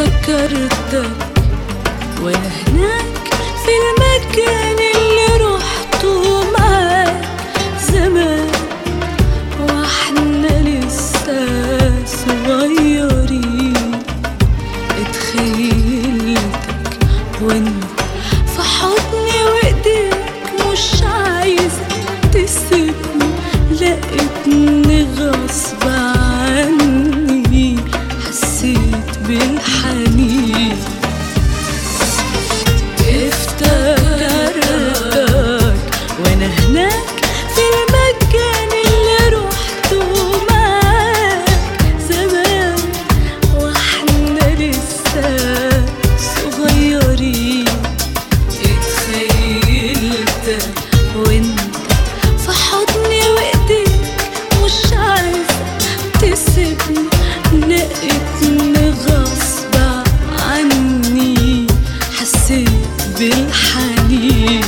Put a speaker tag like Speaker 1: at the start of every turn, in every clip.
Speaker 1: افتكرتك وانا هناك في المكان اللي رحته معاك زمان، واحنا لسه صغيرين. اتخيلتك وانت في حضني وايديك مش عايزة تسيبني، لقيتني غصب عني حسيت بالحنين. افتكرتك وانا هناك في المكان اللي رحته معاك زمان، واحنا لسه صغيرين. اتخيلتك وانت في حضني وايديك مش عايزة تسيبني، لقيتني غصب عني حسيت بالحنين.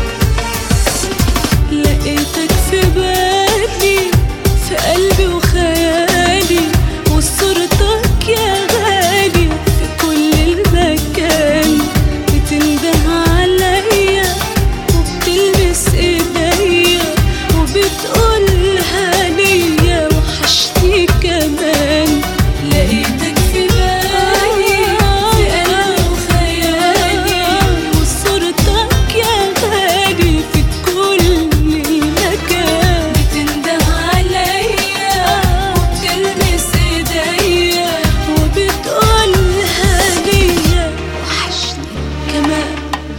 Speaker 1: لقيتك في بالي في قلبي وخيالي، وصورتك يا غالي في كل المكان. بتنده عليا وبتلمس ايديا وبتقولها ليا وحشتني كمان. لقيتك في بالي في قلبي وخيالي، وصورتك يا غالي في كل المكان. بتنده عليا وبتلمس ايديا وبتقولها ليا وحشتني كمان.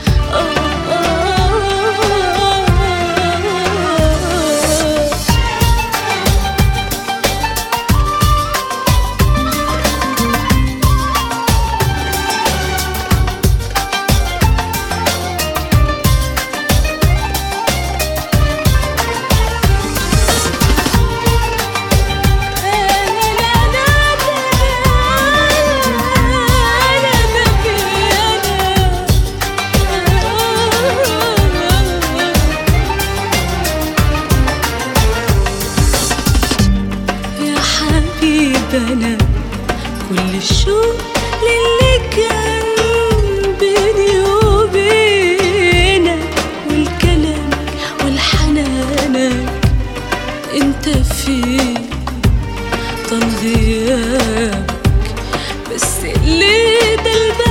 Speaker 1: أنا كل الشوق للي كان بيني وبينك، والكلامك والحنانك انت فين طال غيابك، بس اللي ده